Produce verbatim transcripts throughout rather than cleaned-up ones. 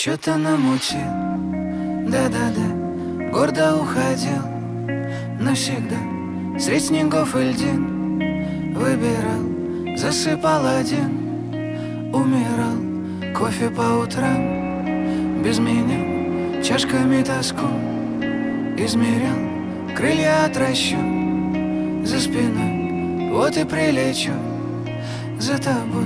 Чё-то намутил, да-да-да, гордо уходил навсегда. Средь снегов и льдин выбирал, засыпал один, умирал. Кофе по утрам без меня, чашками тоску измерял. Крылья отращу за спиной, вот и прилечу за тобой.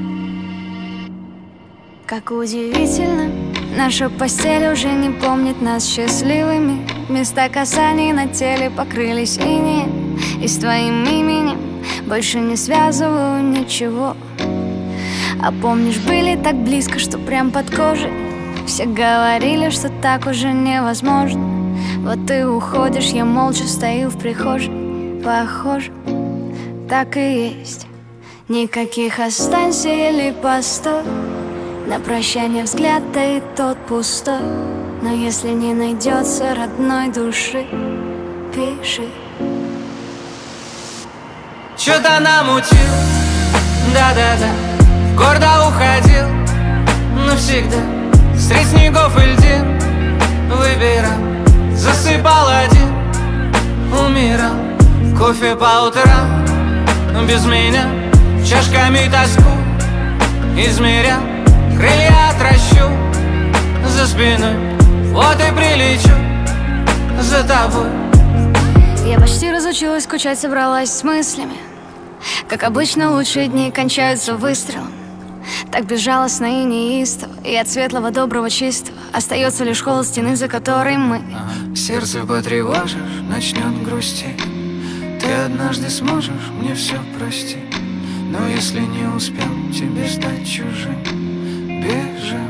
Как удивительно, наша постель уже не помнит нас счастливыми. Места касаний на теле покрылись инеем, и с твоим именем больше не связываю ничего. А помнишь, были так близко, что прям под кожей. Все говорили, что так уже невозможно. Вот ты уходишь, я молча стою в прихожей. Похоже, так и есть. Никаких останься или постой. На прощание взгляд, да и тот пустой. Но если не найдется родной души, пиши. Чё-то намутил, да-да-да, гордо уходил навсегда. Средь снегов и льдин выбирал, засыпал один, умирал. Кофе по утрам без меня, чашками тоску измерял. Крылья отращу за спиной, вот и прилечу за тобой. Я почти разучилась скучать, собралась с мыслями. Как обычно, лучшие дни кончаются выстрелом. Так безжалостно и неистово, и от светлого, доброго, чистого остается лишь холод стены, за которой мы. Сердце потревожишь, начнет грустить. Ты однажды сможешь мне все простить. Но если не успел тебе стать чужим, бежим.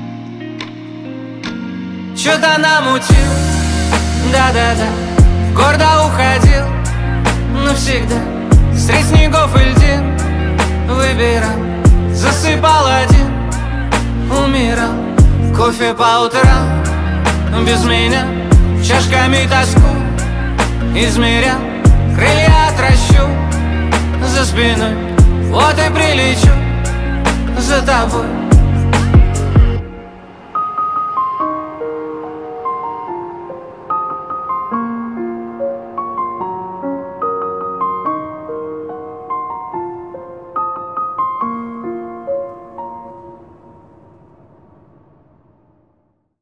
Чё-то намутил, да-да-да, гордо уходил навсегда. Средь снегов и льдин выбирал, засыпал один, умирал. Кофе по утрам без меня, чашками тоску измерял. Крылья отращу за спиной, вот и прилечу за тобой.